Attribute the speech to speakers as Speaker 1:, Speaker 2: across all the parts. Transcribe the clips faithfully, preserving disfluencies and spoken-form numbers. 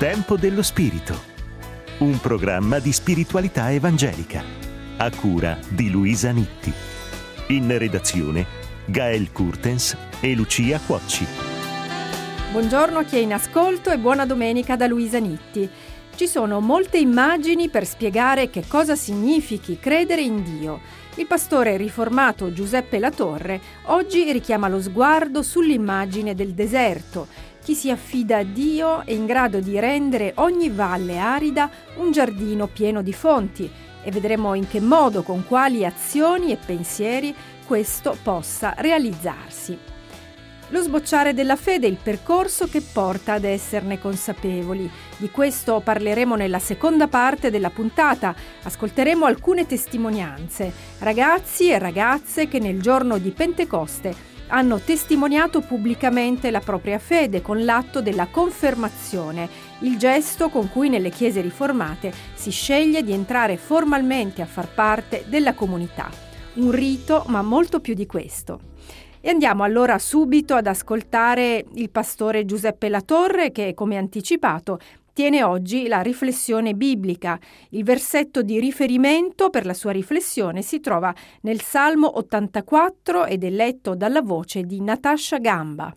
Speaker 1: Tempo dello Spirito, un programma di spiritualità evangelica, a cura di Luisa Nitti. In redazione Gael Kurtens e Lucia Cuocci.
Speaker 2: Buongiorno a chi è in ascolto e buona domenica da Luisa Nitti. Ci sono molte immagini per spiegare che cosa significhi credere in Dio. Il pastore riformato Giuseppe Latorre oggi richiama lo sguardo sull'immagine del deserto. Chi si affida a Dio è in grado di rendere ogni valle arida un giardino pieno di fonti, e vedremo in che modo, con quali azioni e pensieri questo possa realizzarsi. Lo sbocciare della fede è il percorso che porta ad esserne consapevoli. Di questo parleremo nella seconda parte della puntata. Ascolteremo alcune testimonianze, ragazzi e ragazze che nel giorno di Pentecoste hanno testimoniato pubblicamente la propria fede con l'atto della confermazione, il gesto con cui nelle chiese riformate si sceglie di entrare formalmente a far parte della comunità. Un rito, ma molto più di questo. E andiamo allora subito ad ascoltare il pastore Giuseppe Latorre che, come anticipato, tiene oggi la riflessione biblica. Il versetto di riferimento per la sua riflessione si trova nel Salmo ottantaquattro ed è letto dalla voce di Natascia Gamba.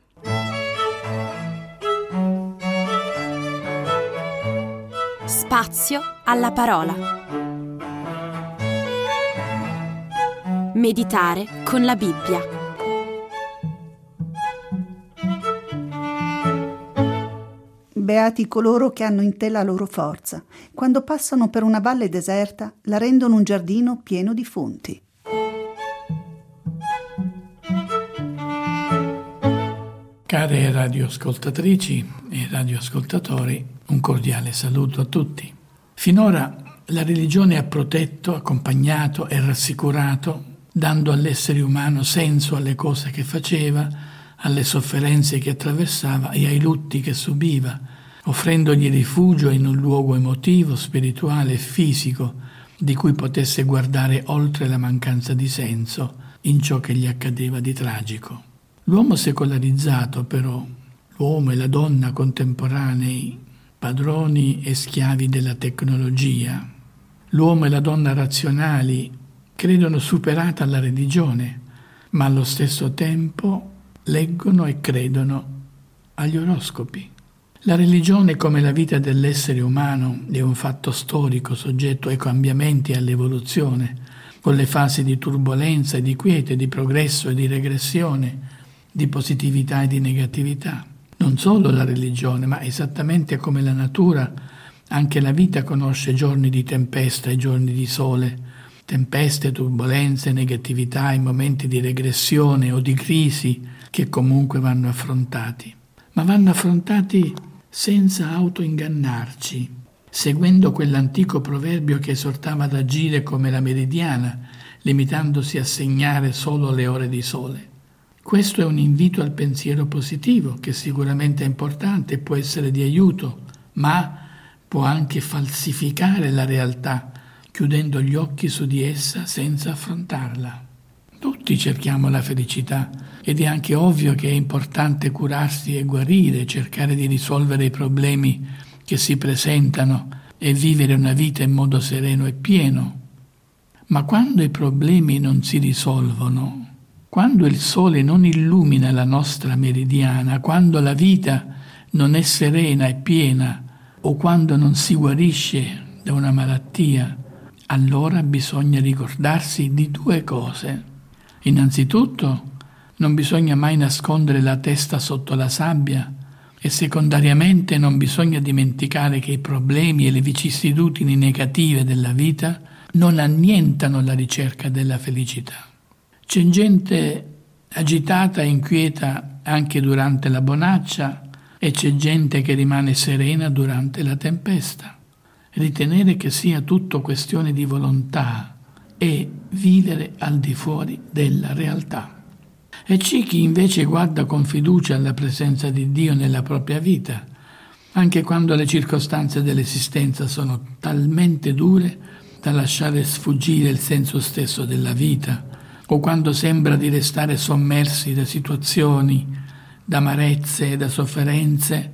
Speaker 3: Spazio alla parola. Meditare con la Bibbia.
Speaker 4: Beati coloro che hanno in te la loro forza. Quando passano per una valle deserta, la rendono un giardino pieno di fonti.
Speaker 5: Care radioascoltatrici e radioascoltatori, un cordiale saluto a tutti. Finora la religione ha protetto, accompagnato e rassicurato, dando all'essere umano senso alle cose che faceva, alle sofferenze che attraversava e ai lutti che subiva, offrendogli rifugio in un luogo emotivo, spirituale e fisico di cui potesse guardare oltre la mancanza di senso in ciò che gli accadeva di tragico. L'uomo secolarizzato, però, l'uomo e la donna contemporanei, padroni e schiavi della tecnologia, l'uomo e la donna razionali, credono superata la religione, ma allo stesso tempo leggono e credono agli oroscopi. La religione, come la vita dell'essere umano, è un fatto storico soggetto ai cambiamenti e all'evoluzione, con le fasi di turbolenza e di quiete, di progresso e di regressione, di positività e di negatività. Non solo la religione, ma esattamente come la natura, anche la vita conosce giorni di tempesta e giorni di sole, tempeste, turbolenze, negatività e momenti di regressione o di crisi che comunque vanno affrontati. Ma vanno affrontati senza autoingannarci, seguendo quell'antico proverbio che esortava ad agire come la meridiana, limitandosi a segnare solo le ore di sole. Questo è un invito al pensiero positivo, che sicuramente è importante e può essere di aiuto, ma può anche falsificare la realtà, chiudendo gli occhi su di essa senza affrontarla. Tutti cerchiamo la felicità ed è anche ovvio che è importante curarsi e guarire, cercare di risolvere i problemi che si presentano e vivere una vita in modo sereno e pieno. Ma quando i problemi non si risolvono, quando il sole non illumina la nostra meridiana, quando la vita non è serena e piena o quando non si guarisce da una malattia, allora bisogna ricordarsi di due cose. Innanzitutto, non bisogna mai nascondere la testa sotto la sabbia e secondariamente non bisogna dimenticare che i problemi e le vicissitudini negative della vita non annientano la ricerca della felicità. C'è gente agitata e inquieta anche durante la bonaccia e c'è gente che rimane serena durante la tempesta. Ritenere che sia tutto questione di volontà e vivere al di fuori della realtà. E c'è chi invece guarda con fiducia alla presenza di Dio nella propria vita, anche quando le circostanze dell'esistenza sono talmente dure da lasciare sfuggire il senso stesso della vita, o quando sembra di restare sommersi da situazioni, da amarezze e da sofferenze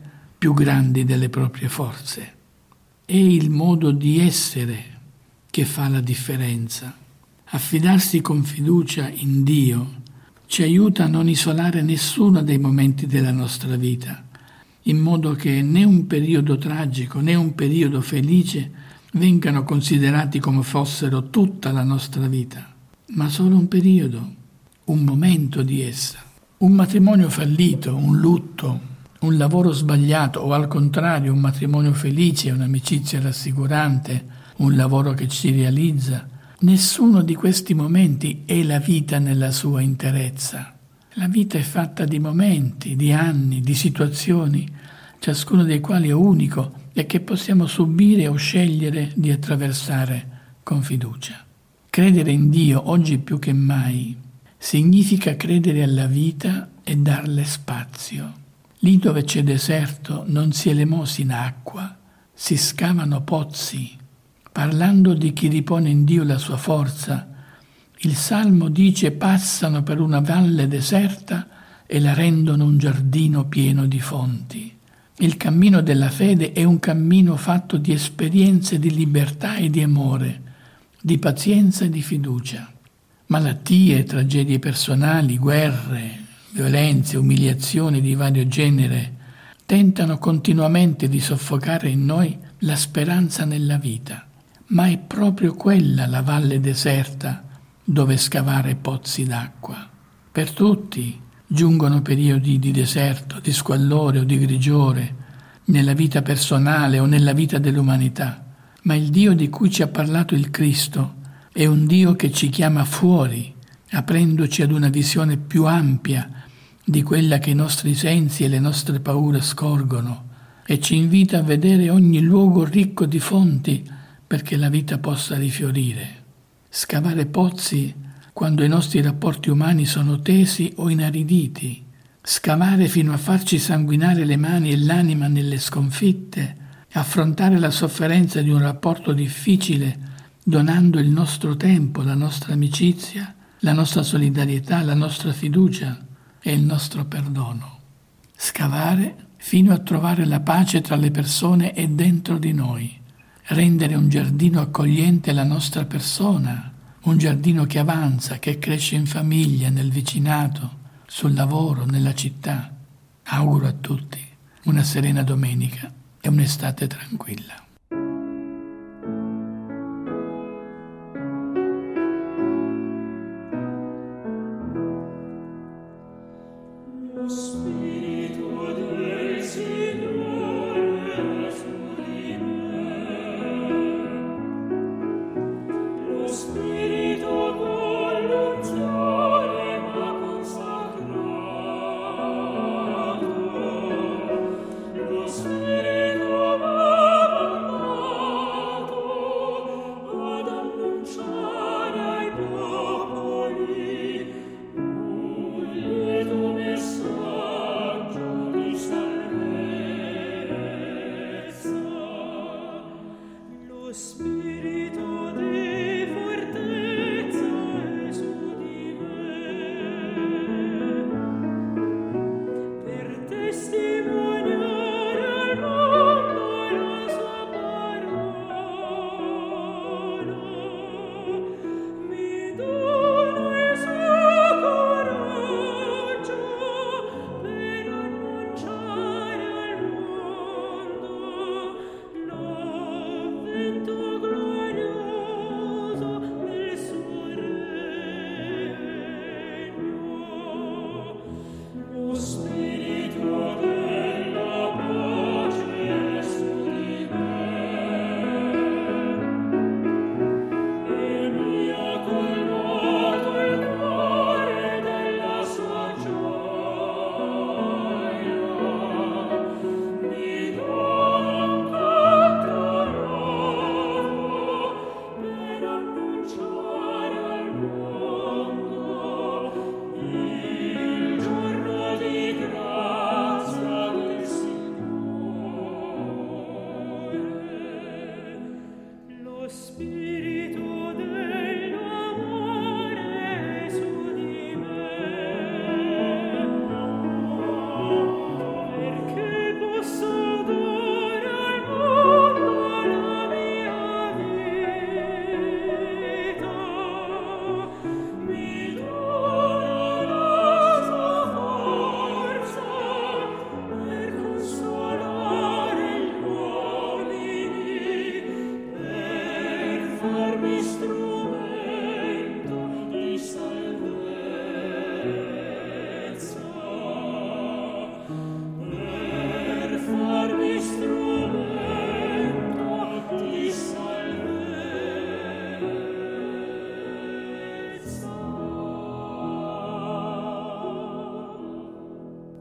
Speaker 5: più grandi delle proprie forze. È il modo di essere che fa la differenza. Affidarsi con fiducia in Dio ci aiuta a non isolare nessuno dei momenti della nostra vita, in modo che né un periodo tragico né un periodo felice vengano considerati come fossero tutta la nostra vita, ma solo un periodo, un momento di essa. Un matrimonio fallito, un lutto, un lavoro sbagliato o al contrario un matrimonio felice, un'amicizia rassicurante, un lavoro che ci realizza, nessuno di questi momenti è la vita nella sua interezza. La vita è fatta di momenti, di anni, di situazioni, ciascuno dei quali è unico e che possiamo subire o scegliere di attraversare con fiducia. Credere in Dio oggi più che mai significa credere alla vita e darle spazio. Lì dove c'è deserto non si elemosina acqua, si scavano pozzi. Parlando di chi ripone in Dio la sua forza, il Salmo dice: passano per una valle deserta e la rendono un giardino pieno di fonti. Il cammino della fede è un cammino fatto di esperienze di libertà e di amore, di pazienza e di fiducia. Malattie, tragedie personali, guerre, violenze, umiliazioni di vario genere tentano continuamente di soffocare in noi la speranza nella vita. Ma è proprio quella la valle deserta dove scavare pozzi d'acqua. Per tutti giungono periodi di deserto, di squallore o di grigiore, nella vita personale o nella vita dell'umanità. Ma il Dio di cui ci ha parlato il Cristo è un Dio che ci chiama fuori, aprendoci ad una visione più ampia di quella che i nostri sensi e le nostre paure scorgono, e ci invita a vedere ogni luogo ricco di fonti perché la vita possa rifiorire. Scavare pozzi quando i nostri rapporti umani sono tesi o inariditi. Scavare fino a farci sanguinare le mani e l'anima nelle sconfitte. Affrontare la sofferenza di un rapporto difficile donando il nostro tempo, la nostra amicizia, la nostra solidarietà, la nostra fiducia e il nostro perdono. Scavare fino a trovare la pace tra le persone e dentro di noi. Rendere un giardino accogliente la nostra persona, un giardino che avanza, che cresce in famiglia, nel vicinato, sul lavoro, nella città. Auguro a tutti una serena domenica e un'estate tranquilla.
Speaker 6: Song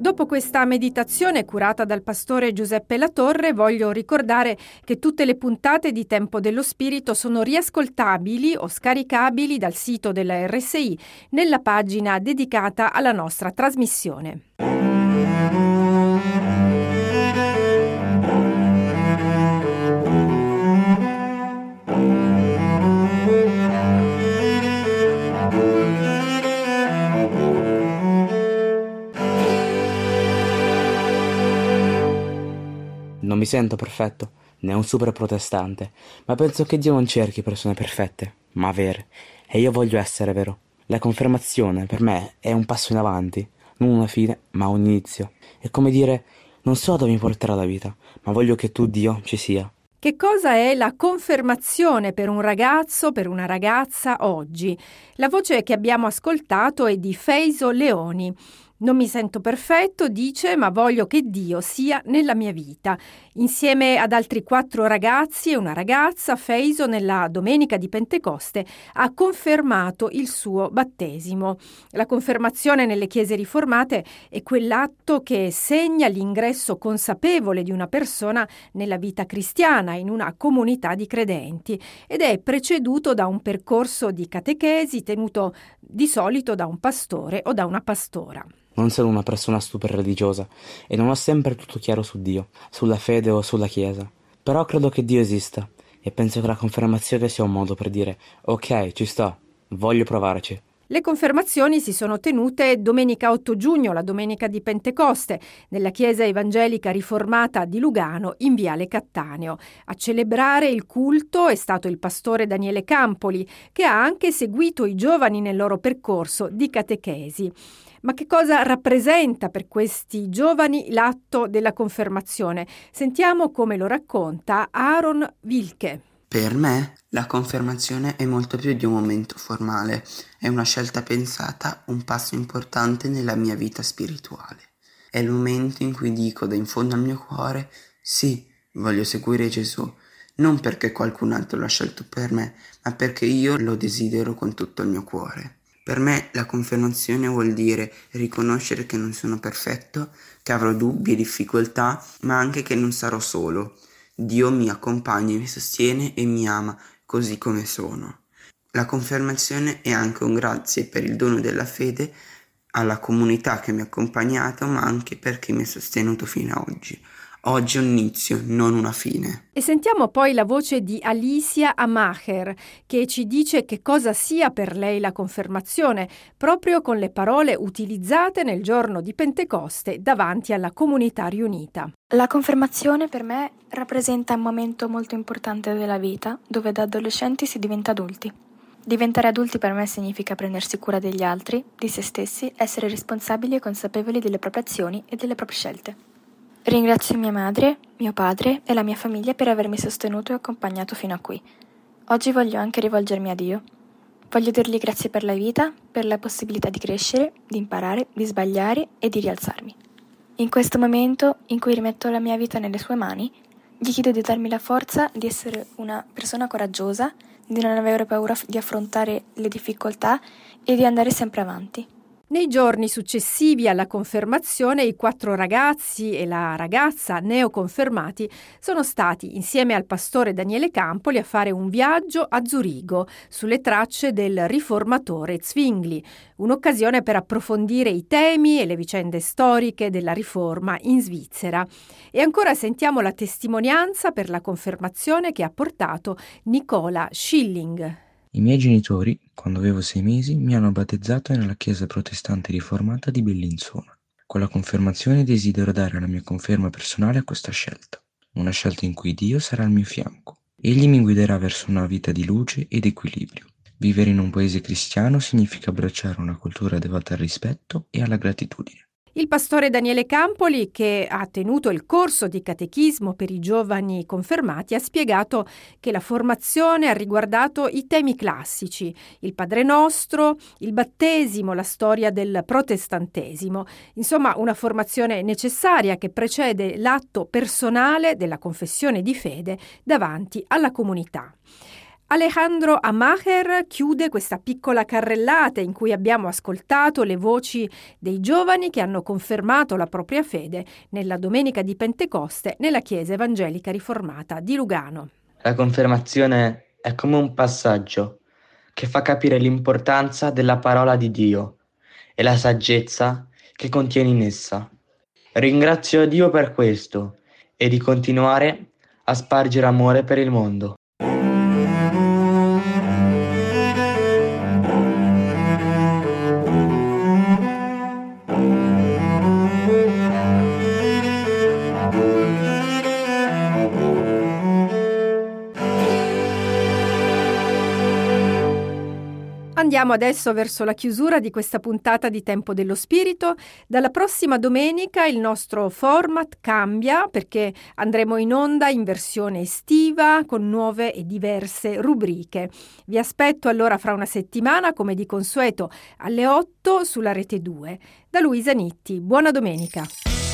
Speaker 2: Dopo questa meditazione curata dal pastore Giuseppe Latorre, voglio ricordare che tutte le puntate di Tempo dello Spirito sono riascoltabili o scaricabili dal sito della R S I nella pagina dedicata alla nostra trasmissione.
Speaker 6: Non mi sento perfetto, né un super protestante, ma penso che Dio non cerchi persone perfette, ma vere, e io voglio essere vero. La confermazione per me è un passo in avanti, non una fine, ma un inizio. È come dire, non so dove mi porterà la vita, ma voglio che tu, Dio, ci sia.
Speaker 2: Che cosa è la confermazione per un ragazzo, per una ragazza oggi? La voce che abbiamo ascoltato è di Feiso Leoni. Non mi sento perfetto, dice, ma voglio che Dio sia nella mia vita. Insieme ad altri quattro ragazzi e una ragazza, Feiso nella domenica di Pentecoste ha confermato il suo battesimo. La confermazione nelle chiese riformate è quell'atto che segna l'ingresso consapevole di una persona nella vita cristiana, in una comunità di credenti, ed è preceduto da un percorso di catechesi tenuto di solito da un pastore o da una pastora.
Speaker 6: Non sono una persona super religiosa e non ho sempre tutto chiaro su Dio, sulla fede o sulla Chiesa. Però credo che Dio esista e penso che la confermazione sia un modo per dire ok, ci sto, voglio provarci.
Speaker 2: Le confermazioni si sono tenute domenica otto giugno, la domenica di Pentecoste, nella chiesa evangelica riformata di Lugano in Viale Cattaneo. A celebrare il culto è stato il pastore Daniele Campoli, che ha anche seguito i giovani nel loro percorso di catechesi. Ma che cosa rappresenta per questi giovani l'atto della confermazione? Sentiamo come lo racconta Aaron Wilke.
Speaker 7: Per me la confermazione è molto più di un momento formale, è una scelta pensata, un passo importante nella mia vita spirituale. È il momento in cui dico da in fondo al mio cuore, sì, voglio seguire Gesù, non perché qualcun altro l'ha scelto per me, ma perché io lo desidero con tutto il mio cuore. Per me la confermazione vuol dire riconoscere che non sono perfetto, che avrò dubbi e difficoltà, ma anche che non sarò solo. Dio mi accompagna, mi sostiene e mi ama così come sono. La confermazione è anche un grazie per il dono della fede alla comunità che mi ha accompagnato, ma anche perché mi ha sostenuto fino ad oggi. Oggi è un inizio, non una fine.
Speaker 2: E sentiamo poi la voce di Alicia Amacher, che ci dice che cosa sia per lei la confermazione, proprio con le parole utilizzate nel giorno di Pentecoste davanti alla comunità riunita.
Speaker 8: La confermazione per me rappresenta un momento molto importante della vita, dove da adolescenti si diventa adulti. Diventare adulti per me significa prendersi cura degli altri, di se stessi, essere responsabili e consapevoli delle proprie azioni e delle proprie scelte. Ringrazio mia madre, mio padre e la mia famiglia per avermi sostenuto e accompagnato fino a qui. Oggi voglio anche rivolgermi a Dio. Voglio dirgli grazie per la vita, per la possibilità di crescere, di imparare, di sbagliare e di rialzarmi. In questo momento in cui rimetto la mia vita nelle sue mani, gli chiedo di darmi la forza di essere una persona coraggiosa, di non avere paura di affrontare le difficoltà e di andare sempre avanti.
Speaker 2: Nei giorni successivi alla confermazione, i quattro ragazzi e la ragazza neoconfermati sono stati, insieme al pastore Daniele Campoli, a fare un viaggio a Zurigo, sulle tracce del riformatore Zwingli, un'occasione per approfondire i temi e le vicende storiche della riforma in Svizzera. E ancora sentiamo la testimonianza per la confermazione che ha portato Nicola Schilling.
Speaker 9: I miei genitori, quando avevo sei mesi, mi hanno battezzato nella chiesa protestante riformata di Bellinzona. Con la confermazione desidero dare la mia conferma personale a questa scelta, una scelta in cui Dio sarà al mio fianco. Egli mi guiderà verso una vita di luce ed equilibrio. Vivere in un paese cristiano significa abbracciare una cultura devota al rispetto e alla gratitudine.
Speaker 2: Il pastore Daniele Campoli, che ha tenuto il corso di catechismo per i giovani confermati, ha spiegato che la formazione ha riguardato i temi classici, il Padre Nostro, il battesimo, la storia del protestantesimo, insomma una formazione necessaria che precede l'atto personale della confessione di fede davanti alla comunità. Alejandro Amacher chiude questa piccola carrellata in cui abbiamo ascoltato le voci dei giovani che hanno confermato la propria fede nella domenica di Pentecoste nella Chiesa Evangelica Riformata di Lugano.
Speaker 10: La confermazione è come un passaggio che fa capire l'importanza della parola di Dio e la saggezza che contiene in essa. Ringrazio Dio per questo e di continuare a spargere amore per il mondo.
Speaker 2: Andiamo adesso verso la chiusura di questa puntata di Tempo dello Spirito. Dalla prossima domenica il nostro format cambia perché andremo in onda in versione estiva con nuove e diverse rubriche. Vi aspetto allora fra una settimana, come di consueto, alle otto sulla Rete due. Da Luisa Nitti, buona domenica.